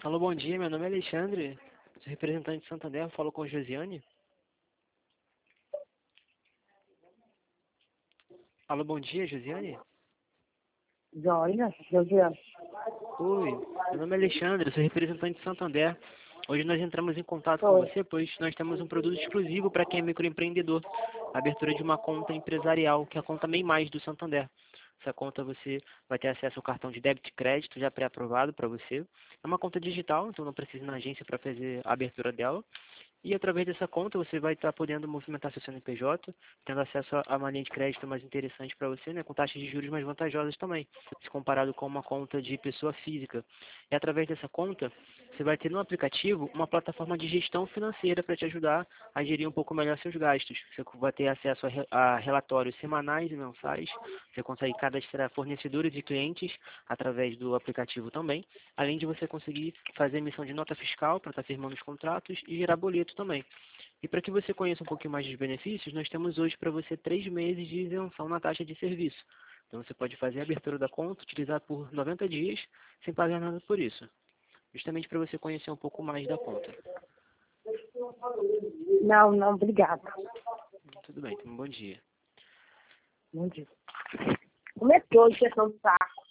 Alô, bom dia, meu nome é Alexandre, sou representante de Santander, falo com a Josiane. Alô, bom dia, Josiane. Joia, Josiane. Oi, meu nome é Alexandre, sou representante de Santander. Hoje nós entramos em contato com Oi. você, pois nós temos um produto exclusivo para quem é microempreendedor, a abertura de uma conta empresarial, que é a conta MEI Mais do Santander. Essa conta você vai ter acesso ao cartão de débito e crédito já pré-aprovado para você. É uma conta digital, então não precisa ir na agência para fazer a abertura dela. E através dessa conta você vai estar podendo movimentar seu CNPJ, tendo acesso a uma linha de crédito mais interessante para você, né, com taxas de juros mais vantajosas também, se comparado com uma conta de pessoa física. E através dessa conta, você vai ter no aplicativo uma plataforma de gestão financeira para te ajudar a gerir um pouco melhor seus gastos. Você vai ter acesso a relatórios semanais e mensais, você consegue cadastrar fornecedores e clientes através do aplicativo também, além de você conseguir fazer emissão de nota fiscal para estar firmando os contratos e gerar boleto também. E para que você conheça um pouquinho mais dos benefícios, nós temos hoje para você 3 meses de isenção na taxa de serviço. Então você pode fazer a abertura da conta, utilizar por 90 dias, sem pagar nada por isso. Justamente para você conhecer um pouco mais da conta. Não, obrigada. Tudo bem, então um bom dia. Bom dia. Como é que hoje é tão saco?